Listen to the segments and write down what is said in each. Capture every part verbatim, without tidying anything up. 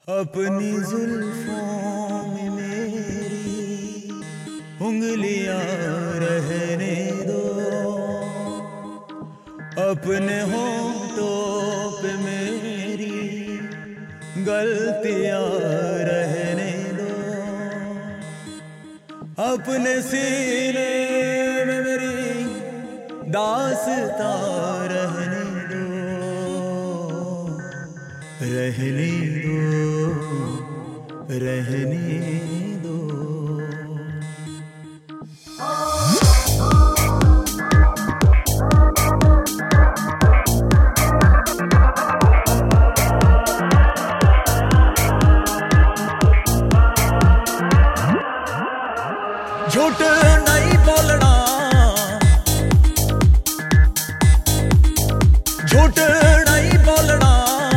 अपनी जुल्फों में मेरी उंगलियां रहने दो, अपने होंठों पे मेरी गलतियां रहने दो, अपने सीने में मेरी दास्तां रहने दो, रहने दो, रहने दो। झूठ नहीं बोलना, झूठ नहीं बोलना,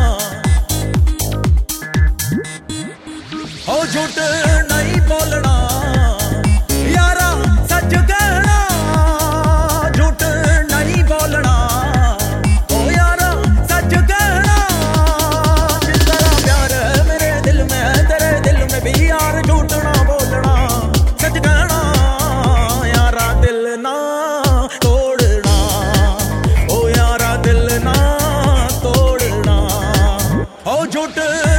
ओ झूठ नहीं बोलना यारा, सच कहना। झूठ नहीं बोलना ओ यारा, सच कहना। जिस तरह प्यार है मेरे दिल में, तेरे दिल में भी यार झूठ ना बोलना, सच कहना यारा, दिल ना तोड़ना, ओ यारा दिल ना तोड़ना, ओ झूठ